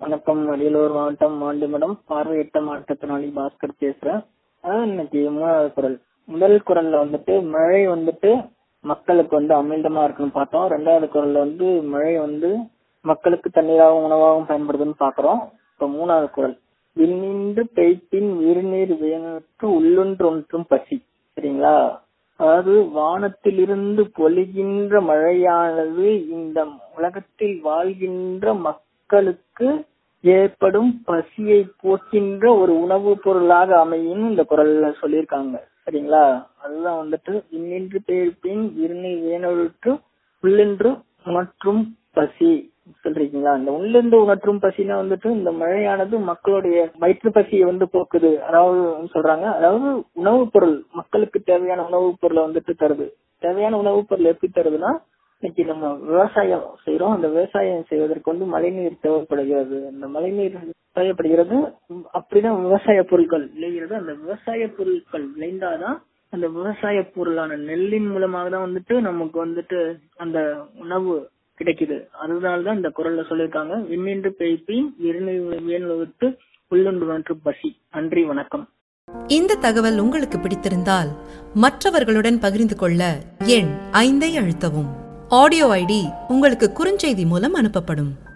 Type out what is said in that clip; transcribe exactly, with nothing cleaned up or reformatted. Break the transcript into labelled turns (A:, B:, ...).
A: வணக்கம். அரியலூர் மாவட்டம் மாண்டிமடம் பார்வையிட்ட மாற்றுத்திறனாளி பாஸ்கர் பேசுறேன். அதான் இன்னைக்கு மூணாவது குரல். முதல் குரல்ல வந்துட்டு மழை வந்துட்டு மக்களுக்கு வந்து அமிழ்தமா இருக்குன்னு பார்த்தோம். ரெண்டாவது குரல்ல வந்து மழை வந்து மக்களுக்கு தண்ணீராகவும் உணவாகவும் பயன்படுதுன்னு பாக்குறோம். இப்ப மூணாவது குரல், விண்ணின்று பெய்ப்பின் விருநீர் வேணுக்கு உள்ளொன்று ஒன்றும் பசி. சரிங்களா? அதாவது வானத்திலிருந்து பொழிகின்ற மழையானது இந்த உலகத்தில் வாழ்கின்ற மக்களுக்கு ஏற்படும் பசியை போக்கின்ற ஒரு உணவு பொருளாக அமையும் இந்த குரல்ல சொல்லியிருக்காங்க. சரிங்களா? அதுதான் வந்துட்டு விண்ணின்று பெய்ப்பின் விருநீர் வேணுக்கு உள்ளென்று உணற்றும் பசி சொல்றீங்களா? இந்த உள்ளிருந்து உணற்றும் பசினா வந்துட்டு இந்த மழையானது மக்களுடைய வயிற்று பசியை வந்து போக்குது. அதாவது சொல்றாங்க, அதாவது உணவுப் பொருள், மக்களுக்கு தேவையான உணவுப் பொருளை வந்துட்டு தருது. தேவையான உணவுப் பொருள் எப்படி தருதுன்னா, இன்னைக்கு நம்ம விவசாயம் செய்யறோம். அந்த விவசாயம் செய்வதற்கு வந்து மழைநீர் தேவைப்படுகிறது. அந்த மழைநீர் தேவைப்படுகிறது. அப்படிதான் விவசாய பொருட்கள் விளைகிறது. அந்த விவசாய பொருட்கள் விளைந்தாதான் அந்த விவசாய பொருளான நெல்லின் மூலமாக தான் வந்துட்டு நமக்கு வந்துட்டு அந்த உணவு கிடைக்குது. அதனாலதான் இந்த குரல்ல சொல்லியிருக்காங்க, விண்ணின்று பெய்ப்பின் விருநீர் உள்ளொன்று ஒன்று பசி. நன்றி, வணக்கம்.
B: இந்த தகவல் உங்களுக்கு பிடித்திருந்தால் மற்றவர்களுடன் பகிர்ந்து கொள்ள எண் ஐந்தை அழுத்தவும். ஆடியோ ஐடி உங்களுக்கு குறுஞ்செய்தி மூலம் அனுப்பப்படும்.